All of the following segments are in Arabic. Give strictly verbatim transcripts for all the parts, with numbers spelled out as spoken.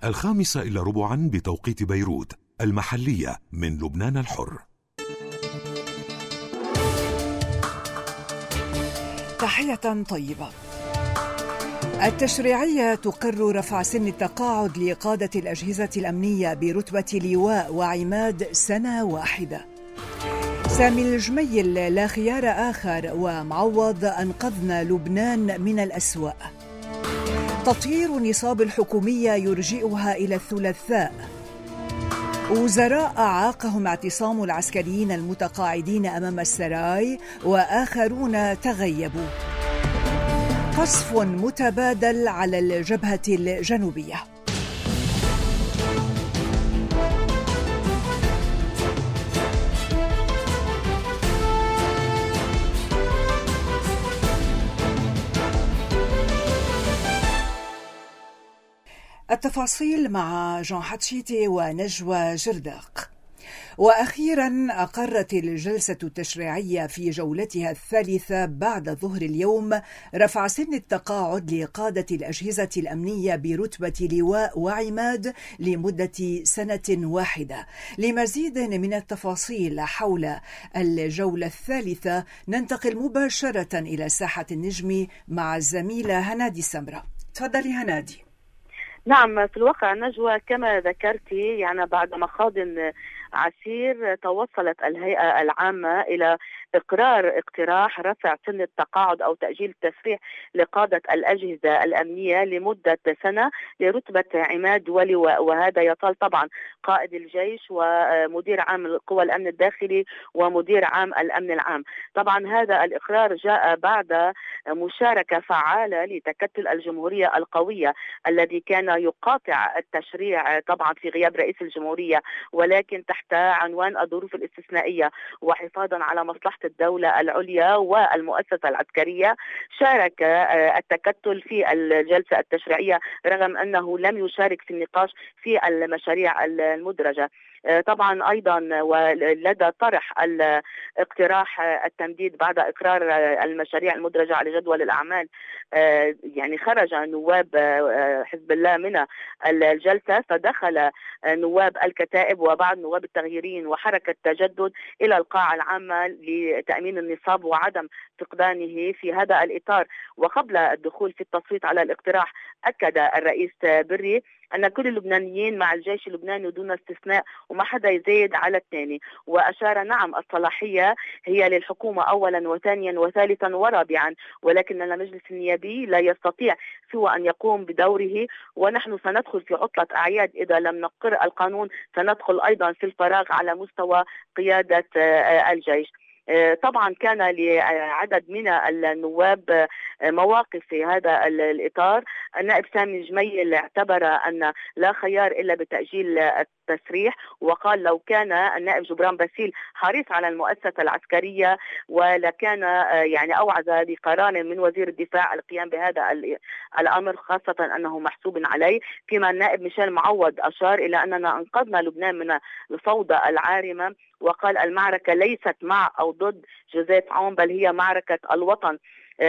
الخامسة إلا ربعا بتوقيت بيروت المحلية من لبنان الحر. تحية طيبة. التشريعية تقر رفع سن التقاعد لقادة الأجهزة الأمنية برتبة لواء وعماد سنة واحدة. سامي الجميل لا خيار آخر ومعوض أنقذنا لبنان من الأسوأ. تطهير نصاب الحكومية يرجئها إلى الثلاثاء. وزراء أعاقهم اعتصام العسكريين المتقاعدين أمام السراي وآخرون تغيبوا. قصف متبادل على الجبهة الجنوبية. التفاصيل مع جون حتشيتي ونجوى جرداق. وأخيرا أقرت الجلسة التشريعية في جولتها الثالثة بعد ظهر اليوم رفع سن التقاعد لقادة الأجهزة الأمنية برتبة لواء وعماد لمدة سنة واحدة. لمزيد من التفاصيل حول الجولة الثالثة ننتقل مباشرة إلى ساحة النجم مع الزميلة هنادي سمرة. تفضلي هنادي. نعم، في الواقع نجوى كما ذكرتي يعني بعد مخاض عسير توصلت الهيئة العامة إلى إقرار اقتراح رفع سن التقاعد أو تأجيل التسريح لقادة الأجهزة الأمنية لمدة سنة لرتبة عماد ولواء، وهذا يطال طبعا قائد الجيش ومدير عام قوى الأمن الداخلي ومدير عام الأمن العام. طبعا هذا الإقرار جاء بعد مشاركة فعالة لتكتل الجمهورية القوية الذي كان يقاطع التشريع طبعا في غياب رئيس الجمهورية، ولكن تحت عنوان الظروف الاستثنائية وحفاظا على مصلحة الدولة العليا والمؤسسة العسكرية. شارك التكتل في الجلسة التشريعية رغم أنه لم يشارك في النقاش في المشاريع المدرجة. طبعا أيضا ولدى طرح الاقتراح التمديد بعد إقرار المشاريع المدرجة على جدول الأعمال، يعني خرج نواب حزب الله من الجلسة، فدخل نواب الكتائب وبعض نواب التغييرين وحركة تجدد إلى القاعة العامة لتأمين النصاب وعدم فقدانه في هذا الإطار. وقبل الدخول في التصويت على الاقتراح أكد الرئيس بري أن كل اللبنانيين مع الجيش اللبناني دون استثناء وما حدا يزيد على الثاني، وأشار نعم الصلاحية هي للحكومة أولا وثانيا وثالثا ورابعا، ولكن المجلس النيابي لا يستطيع سوى أن يقوم بدوره، ونحن سندخل في عطلة أعياد إذا لم نقر القانون، سندخل أيضا في الفراغ على مستوى قيادة الجيش. طبعا كان لعدد من النواب مواقف في هذا الإطار. النائب سامي الجميل اعتبر أن لا خيار إلا بتأجيل التسريح، وقال لو كان النائب جبران باسيل حريص على المؤسسة العسكرية ولكان يعني أوعز بقرار من وزير الدفاع القيام بهذا الأمر، خاصة أنه محسوب عليه. فيما النائب ميشيل معوض أشار إلى أننا أنقذنا لبنان من الفوضى العارمة، وقال المعركة ليست مع أو ضد جوزيف عون بل هي معركة الوطن.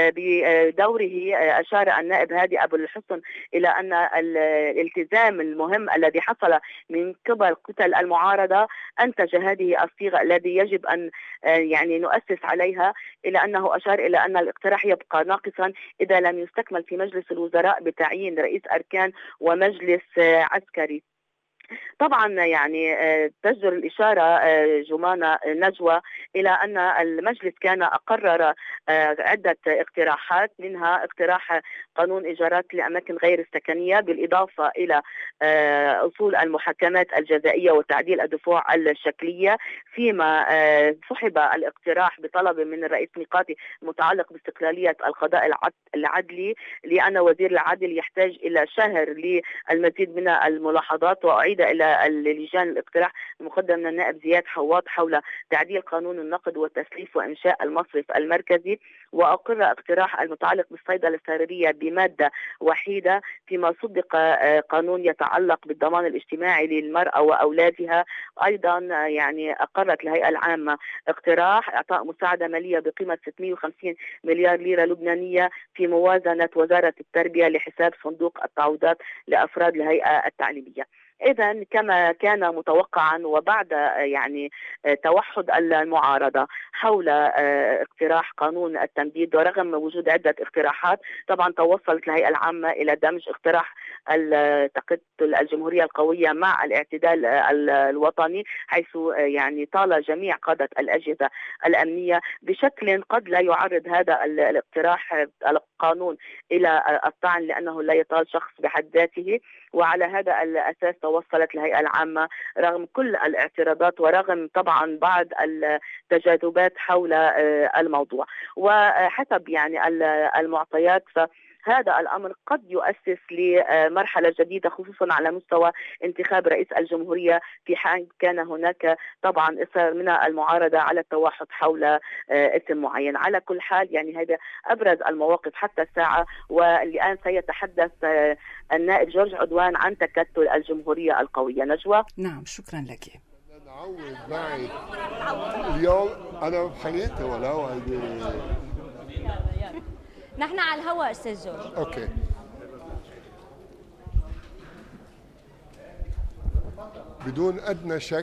بدوره أشار النائب هادي أبو الحسن إلى أن الالتزام المهم الذي حصل من قبل كتل المعارضة أنتج هذه الصيغة الذي يجب أن يعني نؤسس عليها، إلى أنه أشار إلى أن الاقتراح يبقى ناقصا إذا لم يستكمل في مجلس الوزراء بتعيين رئيس أركان ومجلس عسكري. طبعا يعني تجدر الإشارة جمانة نجوى إلى أن المجلس كان أقرر عدة اقتراحات، منها اقتراح قانون إيجارات لأماكن غير السكنية بالإضافة إلى أصول المحاكمات الجزائية وتعديل الدفوع الشكلية، فيما سحب الاقتراح بطلب من الرئيس ميقاتي المتعلق باستقلالية القضاء العدلي، لأن وزير العدل يحتاج إلى شهر للمزيد من الملاحظات. وأعيد وحيدة إلى لجان الاقتراح المقدم من النائب زياد حواط حول تعديل قانون النقد والتسليف وإنشاء المصرف المركزي، وأقر اقتراح المتعلق بالصيدلة السريرية بمادة وحيدة، فيما صدق قانون يتعلق بالضمان الاجتماعي للمرأة وأولادها. أيضا يعني أقرت الهيئة العامة اقتراح إعطاء مساعدة مالية بقيمة ستمئة وخمسين مليار ليرة لبنانية في موازنة وزارة التربية لحساب صندوق التعويضات لأفراد الهيئة التعليمية. إذا كما كان متوقعا وبعد يعني توحد المعارضة حول اقتراح قانون التمديد، ورغم وجود عدة اقتراحات طبعا توصلت الهيئة العامة إلى دمج اقتراح تكتل الجمهورية القوية مع الاعتدال الوطني، حيث يعني طال جميع قادة الأجهزة الأمنية بشكل قد لا يعرض هذا الاقتراح القانون إلى الطعن، لأنه لا يطال شخص بحد ذاته. وعلى هذا الأساس توصلت الهيئة العامة رغم كل الاعتراضات ورغم طبعا بعض التجاذبات حول الموضوع، وحسب يعني المعطيات هذا الأمر قد يؤسس لمرحلة جديدة خصوصا على مستوى انتخاب رئيس الجمهورية، في حال كان هناك طبعا إصرار من المعارضة على التوحد حول اسم معين. على كل حال يعني هذا أبرز المواقف حتى الساعة، والآن سيتحدث النائب جورج عدوان عن تكتل الجمهورية القوية. نجوى. نعم شكرا لك. نعود معي اليوم أنا بحياتي ولا نحن على الهواء استاذ جورج. اوكي. بدون ادنى شك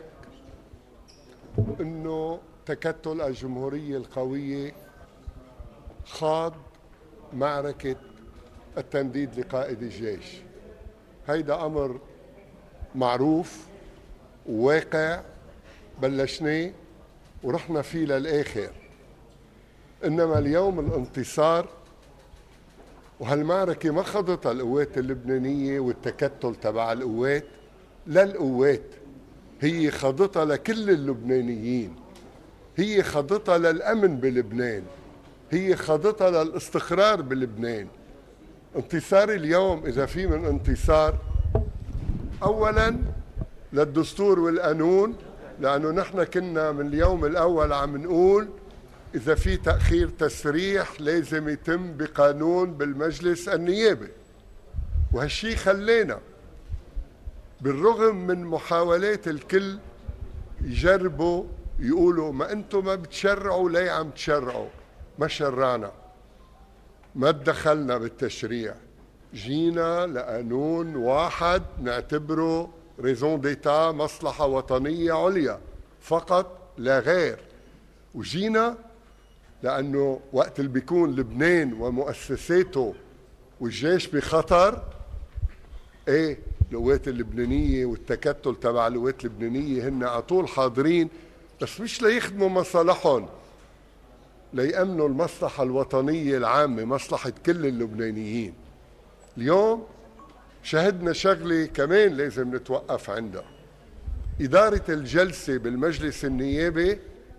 انه تكتل الجمهورية القوية خاض معركة التمديد لقائد الجيش. هيدا امر معروف وواقع، بلشناه ورحنا فيه للاخر. انما اليوم الانتصار، وهالمعركة ما خضتها القوات اللبنانية والتكتل تبع القوات للقوات، هي خضتها لكل اللبنانيين، هي خضتها للأمن بلبنان، هي خضتها للاستقرار بلبنان. انتصار اليوم إذا في من انتصار، أولا للدستور والقانون، لأنه نحن كنا من اليوم الأول عم نقول إذا في تأخير تسريح لازم يتم بقانون بالمجلس النيابي، وهالشي خلينا بالرغم من محاولات الكل يجربوا يقولوا ما أنتم ما بتشرعوا، ليه عم تشرعوا؟ ما شرعنا، ما تدخلنا بالتشريع، جينا لقانون واحد نعتبره ريزون ديتا، مصلحة وطنية عليا فقط لا غير. وجينا لأنه وقت اللي بيكون لبنان ومؤسساته والجيش بخطر، ايه القوات اللبنانية والتكتل تبع القوات اللبنانية هن على طول حاضرين، بس مش ليخدموا مصالحهم، ليأمنوا المصلحة الوطنية العامة، مصلحة كل اللبنانيين. اليوم شهدنا شغلة كمان لازم نتوقف عندها. إدارة الجلسة بالمجلس النيابي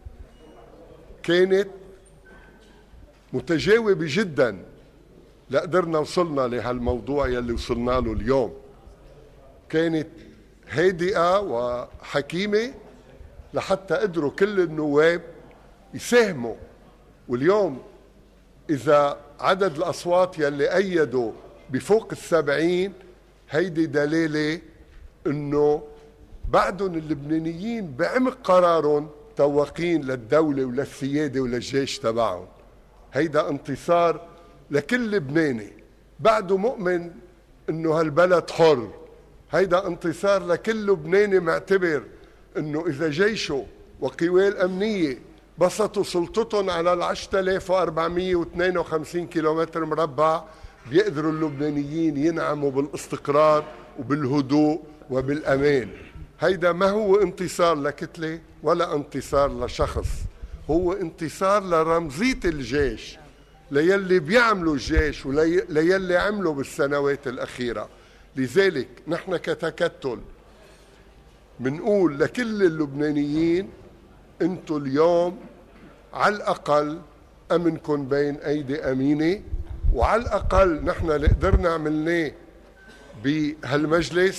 كانت متجاوبة جدا لقدرنا وصلنا لهالموضوع يلي وصلنا له اليوم. كانت هادئة وحكيمة لحتى قدروا كل النواب يساهموا. واليوم إذا عدد الأصوات يلي أيدوا بفوق السبعين، هيدي دلالة إنه بعدهم اللبنانيين بعمق قرارهم توقين للدولة وللسيادة وللجيش تبعهم. هيدا انتصار لكل لبناني بعده مؤمن إنه هالبلد حر. هيدا انتصار لكل لبناني معتبر إنه إذا جيشه وقواه الأمنية بسطوا سلطتهم على العشرة آلاف وأربعمئة واثنين وخمسين كيلومتر مربع، بيقدروا اللبنانيين ينعموا بالاستقرار وبالهدوء وبالأمان. هيدا ما هو انتصار لكتلة ولا انتصار لشخص، هو انتصار لرمزية الجيش، ليلي بيعملوا الجيش وليلي عملوا بالسنوات الأخيرة. لذلك نحن كتكتل منقول لكل اللبنانيين انتوا اليوم على الأقل أمنكم بين أيدي أمينة، وعلى الأقل نحن اللي قدرنا عملناه بهالمجلس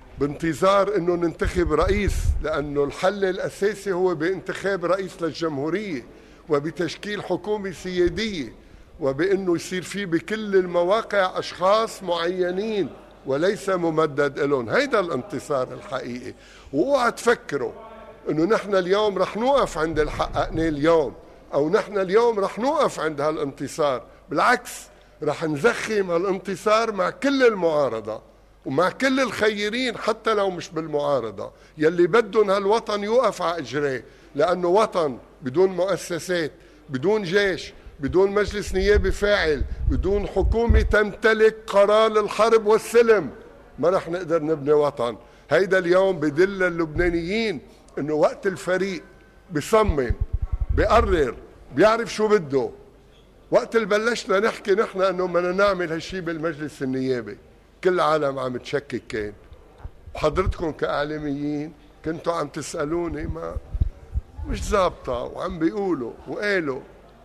بانتظار أنه ننتخب رئيس، لأنه الحل الأساسي هو بانتخاب رئيس للجمهورية وبتشكيل حكومة سيادية، وبأنه يصير فيه بكل المواقع أشخاص معينين وليس ممدد لهم. هيدا الانتصار الحقيقي. واوعى تفكروا أنه نحن اليوم رح نوقف عند اللي حققناه اليوم، أو نحن اليوم رح نوقف عند هالانتصار. بالعكس، رح نزخم هالانتصار مع كل المعارضة ومع كل الخيرين حتى لو مش بالمعارضة، يلي بدهم هالوطن يوقف على إجريه، لأنه وطن بدون مؤسسات، بدون جيش، بدون مجلس نيابي فاعل، بدون حكومة تمتلك قرار الحرب والسلم، ما رح نقدر نبني وطن. هيدا اليوم بدل اللبنانيين انه وقت الفريق بيصمم، بيقرر، بيعرف شو بده. وقت اللي بلشنا نحكي نحن انه بدنا نعمل هالشي بالمجلس النيابي، كل العالم عم تشكك كان، وحضرتكم كاعلاميين كنتوا عم تسالوني ما مش ظابطه، وعم بيقولوا وقالوا.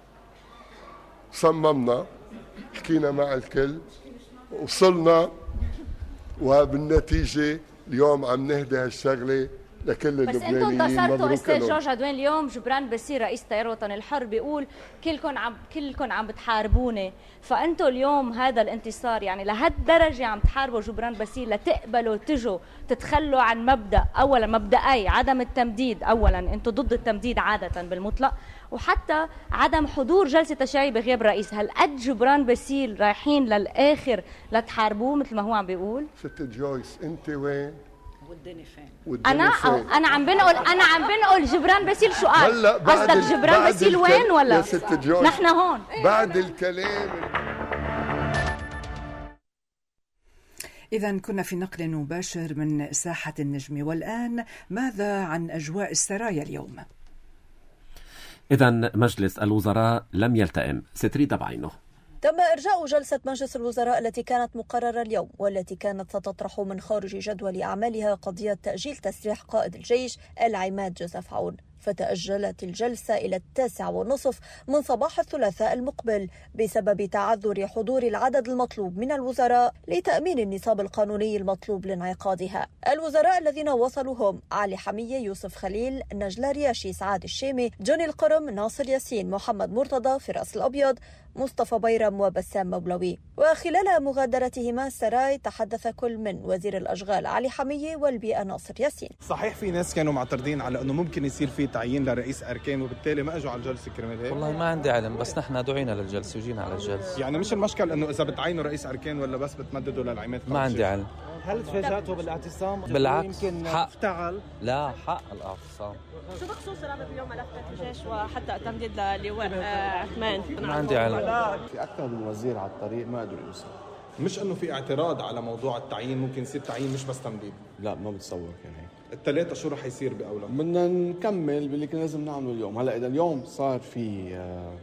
صممنا، حكينا مع الكل، وصلنا، وبالنتيجه اليوم عم نهدي هالشغله لكل اللبنانيين. بس انتم انتصرتوا استاذ جورج عدوان. اليوم جبران باسيل رئيس تيار وطن الحر بيقول كلكم عم كلكم عم بتحاربوني، فانتم اليوم هذا الانتصار يعني لهالدرجه عم تحاربوا جبران باسيل لتقبلوا تجوا تتخلوا عن مبدا، اولا مبدأي عدم التمديد، اولا انتم ضد التمديد عاده بالمطلق، وحتى عدم حضور جلسه تشريعيه بغياب رئيس. هل قد جبران باسيل رايحين للاخر لتحاربوه مثل ما هو عم بيقول؟ ست جويس انت وين؟ ودني فين؟ ودني انا فين؟ انا عم بنقول انا عم بنقول جبران باسيل شو قال؟ قصدك جبران باسيل وين ولا؟ يا ست جويس نحن هون بعد الكلام. إذا كنا في نقل مباشر من ساحة النجم، والآن ماذا عن أجواء السرايا اليوم؟ إذا مجلس الوزراء لم يلتئم. ستريد بعينه. تم إرجاء جلسة مجلس الوزراء التي كانت مقررة اليوم، والتي كانت ستطرح من خارج جدول أعمالها قضية تأجيل تسريح قائد الجيش العماد جوزيف عون، فتأجلت الجلسة إلى التاسع والنصف من صباح الثلاثاء المقبل بسبب تعذر حضور العدد المطلوب من الوزراء لتأمين النصاب القانوني المطلوب لانعقادها. الوزراء الذين وصلوا هم علي حمية، يوسف خليل، نجلة رياشي، سعاد الشامي، جوني القرم، ناصر ياسين، محمد مرتضى، فراس الأبيض، مصطفى بيرم وبسام مولوي. وخلال مغادرتهما السراي تحدث كل من وزير الأشغال علي حمية والبيئة ناصر ياسين. صحيح في ناس كانوا معترضين على أنه ممكن يصير في تعيين لرئيس أركان وبالتالي ما أجوا على الجلسة كرمال هيك؟ والله ما عندي علم، بس نحن دعينا للجلسة وجينا على الجلسة. يعني مش المشكل أنه إذا بتعينوا رئيس أركان ولا بس بتمددوا للعماد؟ ما عندي علم. هل تفاجأتوا بالاعتصام؟ بالعكس، يمكن حق افتعل؟ لا، حق الاعتصام. شو بخصوص رابط اليوم ملفات الجيش وحتى تمديد للواء عثمان؟ ما عندي علم. في أكثر من وزير على الطريق ما قدروا يوصلوا. مش أنه في اعتراض على موضوع التعيين، ممكن يصير تعيين مش بس تمديد؟ لا ما بتصور كان هيك. الثلاثة شو رح يصير بقولك؟ بدنا نكمل باللي كنا لازم نعمله اليوم. هلا إذا اليوم صار في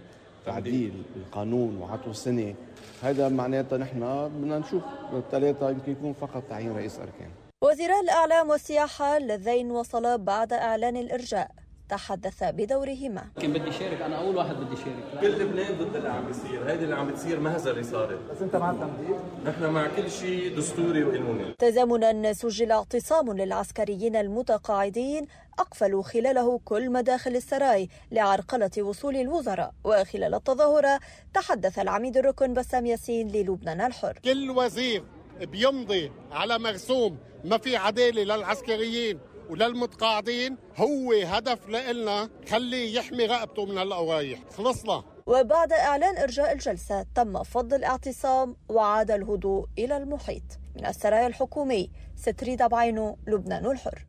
تعديل بالقانون وعطوا سنة، هذا معناته نحن بدنا نشوف الثلاثة يمكن يكون فقط تعيين رئيس أركان. وزيرا الإعلام والسياحة اللذين وصلا بعد إعلان الإرجاء تحدث بدورهما. كان بدي شارك، أنا أول واحد بدي شارك. كل لبنان ضد اللي عم بيصير، هيدي اللي عم بتصير مهزة اللي صارت. بس أنت مع التمديد؟ نحن مع كل شيء دستوري وقانوني. تزامنا سجل اعتصام للعسكريين المتقاعدين أقفلوا خلاله كل مداخل السراي لعرقلة وصول الوزراء. وخلال التظاهرة تحدث العميد الركن بسام ياسين للبنان الحر. كل وزير بيمضي على مرسوم ما في عدالة للعسكريين وللمتقاعدين هو هدف لنا خليه يحمي رقبته من هالقوايح. خلصنا. وبعد إعلان إرجاء الجلسة تم فض الاعتصام وعاد الهدوء إلى المحيط. من السرايا الحكومي، ستريد بعينه، لبنان الحر.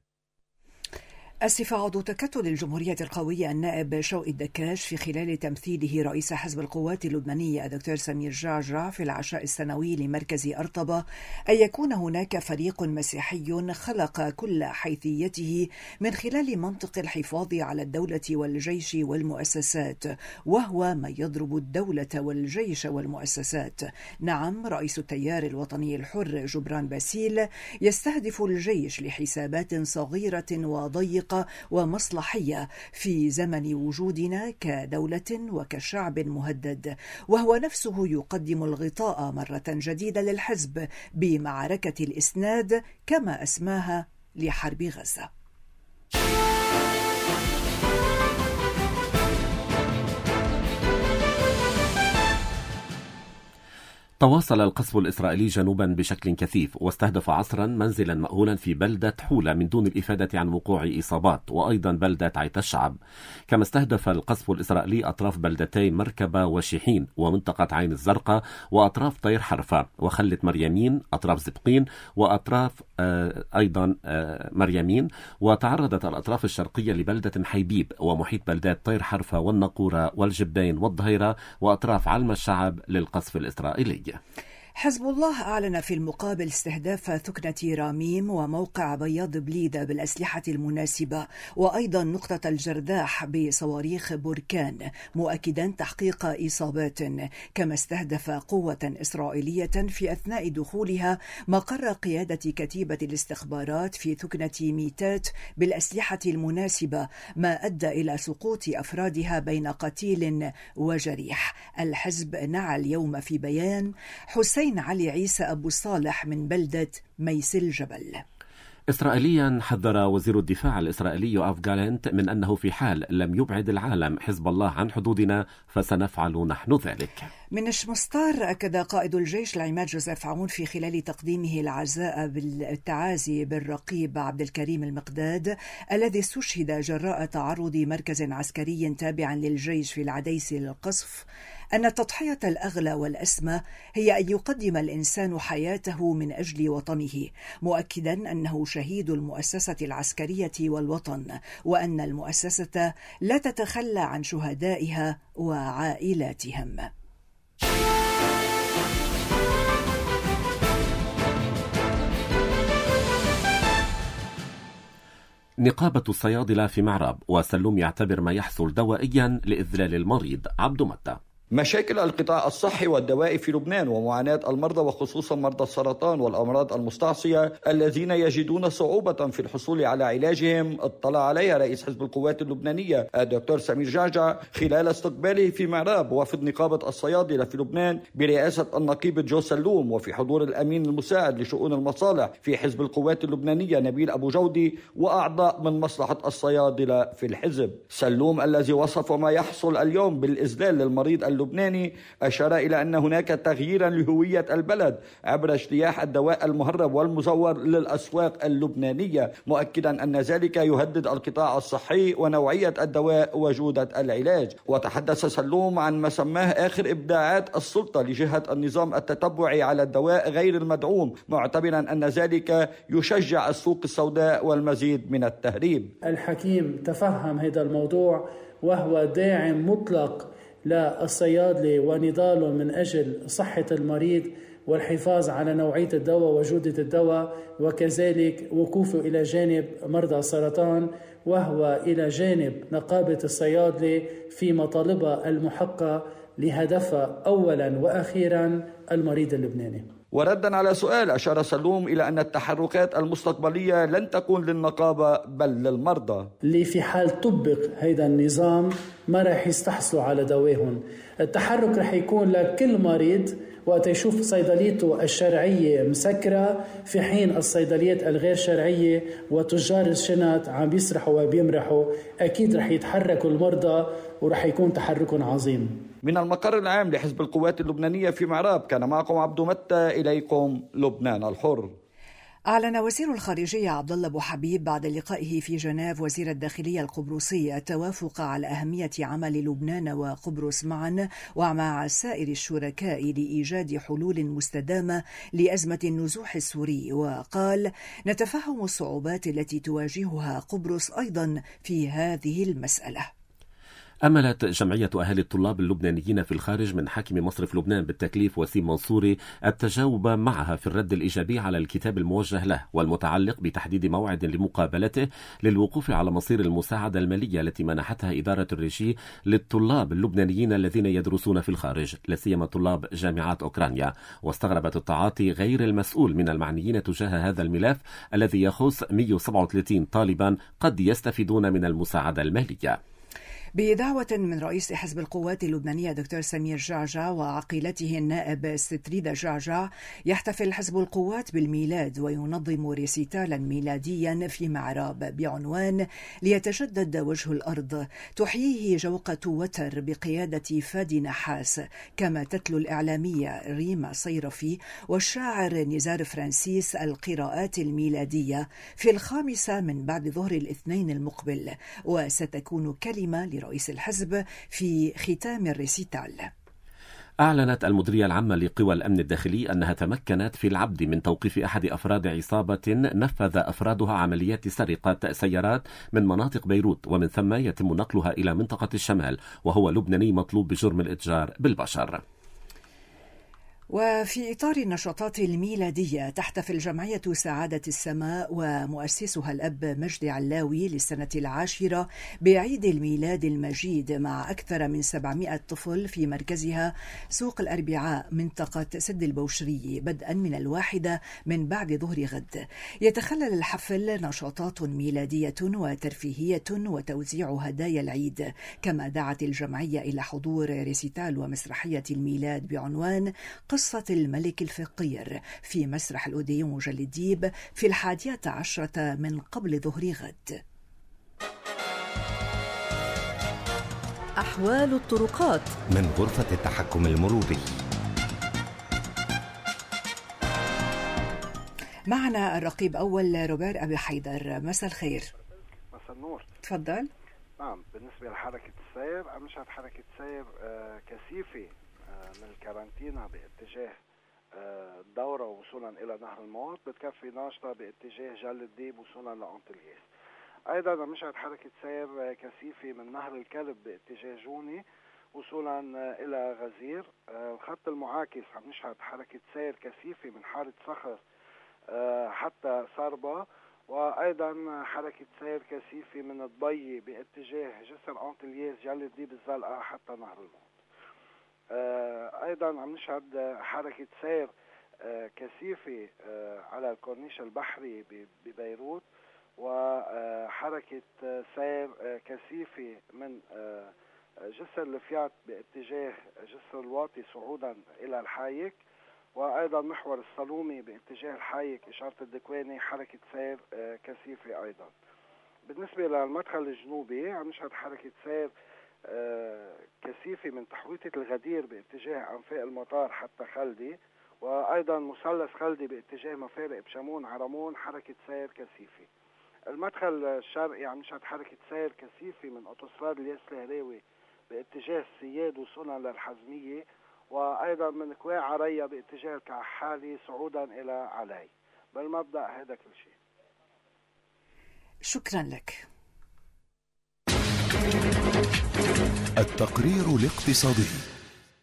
أسف عضو تكتل الجمهورية القوية النائب شوقي الدكاش في خلال تمثيله رئيس حزب القوات اللبنانية الدكتور سمير جعجع في العشاء السنوي لمركز أرطبة أن يكون هناك فريق مسيحي خلق كل حيثيته من خلال منطق الحفاظ على الدولة والجيش والمؤسسات، وهو ما يضرب الدولة والجيش والمؤسسات. نعم، رئيس التيار الوطني الحر جبران باسيل يستهدف الجيش لحسابات صغيرة وضيقة متفرقة ومصلحية في زمن وجودنا كدولة وكشعب مهدد، وهو نفسه يقدم الغطاء مرة جديدة للحزب بمعركة الإسناد كما أسماها لحرب غزة. تواصل القصف الإسرائيلي جنوبا بشكل كثيف، واستهدف عصرا منزلا مأهولا في بلدة حولة من دون الإفادة عن وقوع إصابات، وأيضا بلدة عيت الشعب. كما استهدف القصف الإسرائيلي أطراف بلدتي مركبة وشيحين ومنطقة عين الزرقاء وأطراف طير حرفة وخلة مريمين، أطراف زبقين وأطراف آه أيضا آه مريمين. وتعرضت الأطراف الشرقية لبلدة حيبيب ومحيط بلدات طير حرفة والنقورة والجبين والظهيرة وأطراف علم الشعب للقصف الإسرائيلي. حزب الله أعلن في المقابل استهداف ثكنة راميم وموقع بياض بليدة بالأسلحة المناسبة، وأيضا نقطة الجرداح بصواريخ بركان، مؤكدا تحقيق إصابات. كما استهدف قوة إسرائيلية في أثناء دخولها مقر قيادة كتيبة الاستخبارات في ثكنة ميتات بالأسلحة المناسبة، ما أدى إلى سقوط أفرادها بين قتيل وجريح. الحزب نعى اليوم في بيان حسين علي عيسى أبو صالح من بلدة ميس الجبل. إسرائيليا حذر وزير الدفاع الإسرائيلي يوآف جالنت من أنه في حال لم يبعد العالم حزب الله عن حدودنا فسنفعل نحن ذلك. من شمستار أكد قائد الجيش العماد جوزيف عون في خلال تقديمه العزاء بالتعازي بالرقيب عبد الكريم المقداد الذي استشهد جراء تعرض مركز عسكري تابع للجيش في العديس للقصف أن التضحية الأغلى والأسمى هي أن يقدم الإنسان حياته من أجل وطنه، مؤكدا أنه شهيد المؤسسة العسكرية والوطن، وأن المؤسسة لا تتخلى عن شهدائها وعائلاتهم. نقابة الصيادلة في معراب وسلوم يعتبر ما يحصل دوائيا لإذلال المريض. عبد متى. مشاكل القطاع الصحي والدوائي في لبنان ومعاناة المرضى وخصوصا مرضى السرطان والأمراض المستعصية الذين يجدون صعوبة في الحصول على علاجهم اطلع عليها رئيس حزب القوات اللبنانية الدكتور سمير جعجع خلال استقباله في معراب وفد نقابة الصيادلة في لبنان برئاسة النقيب جو سلوم وفي حضور الأمين المساعد لشؤون المصالح في حزب القوات اللبنانية نبيل أبو جودي وأعضاء من مصلحة الصيادلة في الحزب. سلوم الذي وصف ما يحصل اليوم بالإذلال للمريض اللبناني أشار إلى أن هناك تغييرا لهوية البلد عبر اجتياح الدواء المهرب والمزور للأسواق اللبنانية، مؤكدا أن ذلك يهدد القطاع الصحي ونوعية الدواء وجودة العلاج. وتحدث سلوم عن ما سماه آخر إبداعات السلطة لجهة النظام التتبعي على الدواء غير المدعوم، معتبرا أن ذلك يشجع السوق السوداء والمزيد من التهريب. الحكيم تفهم هذا الموضوع وهو داعم مطلق للصيادلة ونضاله من أجل صحة المريض والحفاظ على نوعية الدواء وجودة الدواء، وكذلك وقوفه إلى جانب مرضى السرطان وهو إلى جانب نقابة الصيادلة في مطالبها المحقة لهدفها أولا وأخيرا المريض اللبناني. وردا على سؤال أشار سلوم إلى أن التحركات المستقبلية لن تكون للنقابة بل للمرضى اللي في حال طبق هذا النظام ما رح يستحصلوا على دواهم. التحرك رح يكون لكل مريض وقت يشوف صيدليته الشرعية مسكرة في حين الصيدليات الغير شرعية وتجار الشنط عم بيسرحوا وبيمرحوا، أكيد رح يتحركوا المرضى ورح يكون تحرك عظيم. من المقر العام لحزب القوات اللبنانية في معراب كان معكم عبد متى، إليكم لبنان الحر. أعلن وزير الخارجية عبد الله أبو حبيب بعد لقائه في جنيف وزير الداخلية القبرصي التوافق على أهمية عمل لبنان وقبرص معا ومع سائر الشركاء لإيجاد حلول مستدامة لأزمة النزوح السوري، وقال: نتفهم الصعوبات التي تواجهها قبرص أيضا في هذه المسألة. أملت جمعية أهالي الطلاب اللبنانيين في الخارج من حاكم مصرف لبنان بالتكليف وسيم منصوري التجاوب معها في الرد الإيجابي على الكتاب الموجه له والمتعلق بتحديد موعد لمقابلته للوقوف على مصير المساعدة المالية التي منحتها إدارة الريجي للطلاب اللبنانيين الذين يدرسون في الخارج، لا سيما طلاب جامعات أوكرانيا. واستغربت التعاطي غير المسؤول من المعنيين تجاه هذا الملف الذي يخص مئة وسبعة وثلاثين طالبا قد يستفيدون من المساعدة المالية. بدعوة من رئيس حزب القوات اللبنانية دكتور سمير جعجع وعقيلته النائب ستريدا جعجع، يحتفل حزب القوات بالميلاد وينظم ريسيتالا ميلاديا في معراب بعنوان ليتجدد وجه الأرض، تحييه جوقة وتر بقيادة فادي نحاس، كما تتلو الإعلامية ريما صيرفي والشاعر نزار فرانسيس القراءات الميلادية في الخامسة من بعد ظهر الاثنين المقبل، وستكون كلمة رئيس الحزب في ختام الريسيتال. أعلنت المديرية العامة لقوى الأمن الداخلي أنها تمكنت في العبد من توقيف أحد أفراد عصابة نفذ أفرادها عمليات سرقة سيارات من مناطق بيروت، ومن ثم يتم نقلها إلى منطقة الشمال، وهو لبناني مطلوب بجرم الإتجار بالبشر. وفي إطار النشاطات الميلادية تحتفل جمعية سعادة السماء ومؤسسها الأب مجدي علاوي للسنة العاشرة بعيد الميلاد المجيد مع أكثر من سبعمائة طفل في مركزها سوق الأربعاء منطقة سد البوشري بدءا من الواحدة من بعد ظهر غد. يتخلل الحفل نشاطات ميلادية وترفيهية وتوزيع هدايا العيد، كما دعت الجمعية إلى حضور ريسيتال ومسرحية الميلاد بعنوان قصة الملك الفقير في مسرح الأوديون جلديب في الحادية عشرة من قبل ظهر غد. أحوال الطرقات من غرفة التحكم المروري. معنا الرقيب أول روبير أبي حيدر. مساء الخير. مساء النور. تفضل. نعم، بالنسبة لحركة السير أمشت حركة سير كثيفة من الكارانتينا باتجاه الدورة وصولا إلى نهر الموت، بتكفي ناشطة باتجاه جل الديب وصولا لأنطلياس. أيضا مشهد حركة سير كثيفة من نهر الكلب باتجاه جوني وصولا إلى غزير. الخط المعاكس عم نشهد حركة سير كثيفة من حارة صخر حتى صربة، وأيضا حركة سير كثيفة من الضي باتجاه جسر أنطلياس جل الديب الزلقة حتى نهر الموت. أيضا عم نشهد حركة سير كثيفة على الكورنيش البحري ببيروت، وحركة سير كثيفة من جسر الفيات باتجاه جسر الواطي صعودا إلى الحايك، وأيضا محور الصالومي باتجاه الحايك إشارة الدكواني حركة سير كثيفة أيضا. بالنسبة للمدخل الجنوبي عم نشهد حركة سير آه كثيفة من تحويطة الغدير باتجاه أنفاق المطار حتى خلدي، وأيضا مثلث خلدي باتجاه مفارق بشمون عرمون حركة سير كثيفة. المدخل الشرقي عم نشهد حركة سير كثيفة من أوتوستراد الياس الهراوي باتجاه السياد وصولا للحزمية، وأيضا من كواع عريا باتجاه الكحالي صعودا إلى علي. بالمبدأ هذا كل شيء. شكرا لك. التقرير الاقتصادي.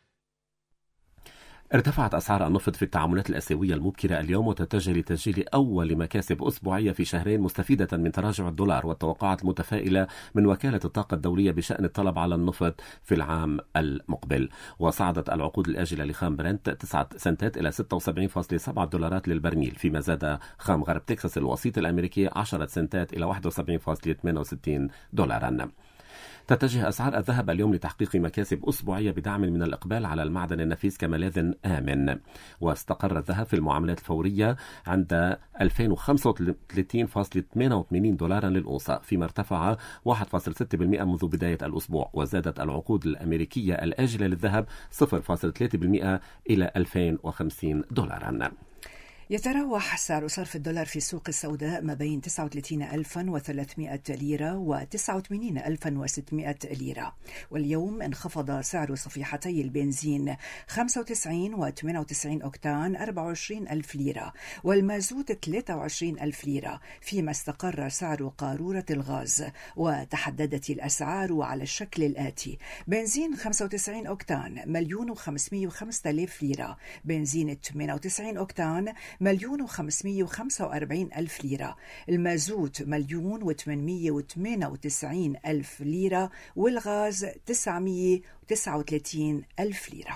ارتفعت أسعار النفط في التعاملات الآسيوية المبكرة اليوم، وتتجه لتسجيل أول مكاسب أسبوعية في شهرين مستفيدة من تراجع الدولار والتوقعات المتفائلة من وكالة الطاقة الدولية بشأن الطلب على النفط في العام المقبل. وصعدت العقود الآجلة لخام برنت تسعة سنتات إلى ستة وسبعين فاصلة سبعة دولارات للبرميل، فيما زاد خام غرب تكساس الوسيط الأمريكي عشرة سنتات إلى واحد وسبعين فاصلة ثمانية وستين دولارا. تتجه أسعار الذهب اليوم لتحقيق مكاسب أسبوعية بدعم من الإقبال على المعدن النفيس كملاذ آمن، واستقر الذهب في المعاملات الفورية عند ألفين وخمسة وثلاثين فاصلة ثمانية وثمانين دولارا للأونصة، فيما ارتفع واحد فاصلة ستة بالمئة منذ بداية الأسبوع. وزادت العقود الأمريكية الآجلة للذهب صفر فاصلة ثلاثة بالمئة إلى ألفين وخمسين دولارا. يتراوح سعر صرف الدولار في السوق السوداء ما بين تسعة وثلاثين ألفا وثلاثمائة ليرة و تسعة وثمانين ألفا وستمائة ليرة. واليوم انخفض سعر صفيحتي البنزين خمسة وتسعين وثمانية وتسعين أوكتان أربعة وعشرين ألف ليرة، والمازوت ثلاثة وعشرين ألف ليرة، فيما استقر سعر قارورة الغاز. وتحددت الأسعار على الشكل الآتي: بنزين خمسة وتسعين أوكتان مليون وخمسمائة وخمسة آلاف ليرة، بنزين ثمانية وتسعين أوكتان مليون وخمسمائة وخمسة وأربعين ألف ليرة، المازوت مليون وثمانمائة وثمانية وتسعين ألف ليرة، والغاز تسعمائة وتسعة وثلاثين ألف ليرة.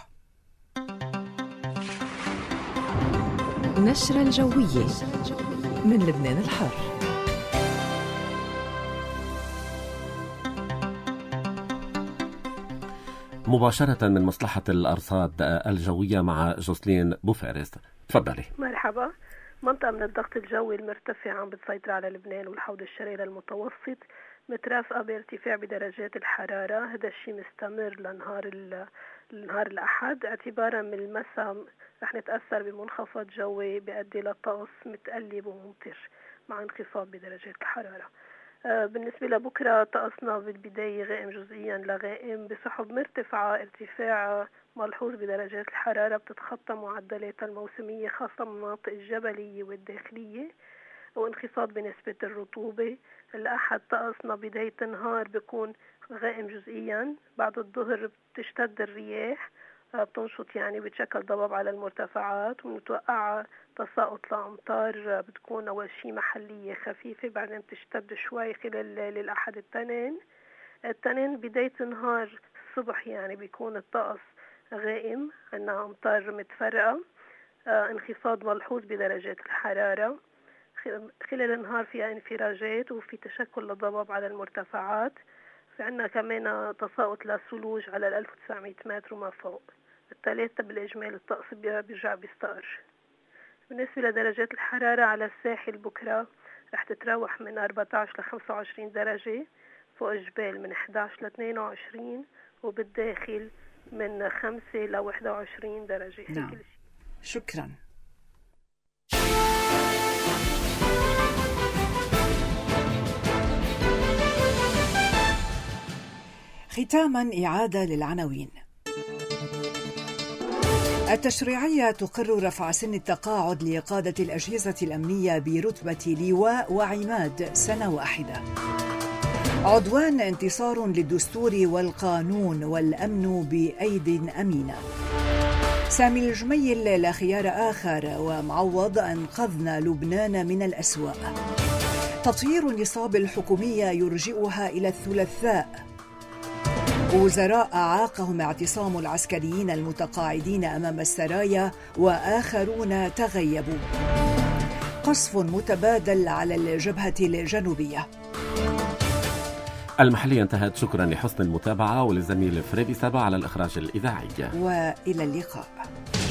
نشرة الجوية من لبنان الحر. مباشرة من مصلحة الأرصاد الجوية مع جوسلين بوفارس. تفضلي. مرحبا. منطقة من الضغط الجوي المرتفع عم بتسيطر على لبنان والحوض الشرقي للمتوسط، مترافقة بارتفاع بدرجات الحرارة. هذا الشيء مستمر لنهار لنهار الأحد. اعتبارا من المساء رح نتأثر بمنخفض جوي بيؤدي لطقس متقلب وممطر مع انخفاض بدرجات الحرارة. بالنسبة لبكرة طقسنا بالبداية غائم جزئيا لغائم بسحب مرتفعة، ارتفاع ملحوظ بدرجات الحرارة بتتخطى معدلات الموسمية خاصة المناطق الجبلية والداخلية، وانخفاض بنسبة الرطوبة. الأحد طقسنا بداية النهار بيكون غائم جزئيا، بعد الظهر بتشتد الرياح بتنشط يعني بتشكل ضباب على المرتفعات، ونتوقع تساقط لأمطار بتكون أول شيء محلية خفيفة، بعدين بتشتد شوي خلال الأحد. التنين التنين بداية النهار الصبح يعني بيكون الطقس غائم، عندنا أمطار متفرقة، آه انخفاض ملحوظ بدرجات الحرارة. خلال النهار فيها انفراجات وفي تشكل لضباب على المرتفعات. في عندنا كمان تساقط للثلوج على ال ألف وتسعمائة متر وما فوق. الثلاثة بالإجمال الطقس بيرجع بيستقر. بالنسبة لدرجات الحرارة على الساحل بكرة رح تتراوح من أربعة عشر ل خمسة وعشرين درجة، فوق الجبال من أحد عشر ل اثنين وعشرين، وبالداخل من خمسة ل واحد وعشرين درجة. نعم. شكرا. ختاما إعادة للعناوين. التشريعية تقر رفع سن التقاعد لقادة الأجهزة الأمنية برتبة لواء وعماد سنة واحدة. عدوان انتصار للدستور والقانون والأمن بأيد أمينة. سامي الجميل لا خيار آخر ومعوض أنقذنا لبنان من الأسواء. تطوير النصاب الحكومية يرجئها إلى الثلاثاء. وزراء أعاقهم اعتصام العسكريين المتقاعدين أمام السرايا وآخرون تغيبوا. قصف متبادل على الجبهة الجنوبية. المحلية انتهت. شكرا لحسن المتابعة وللزميل فريدي سابا على الإخراج الإذاعي، وإلى اللقاء.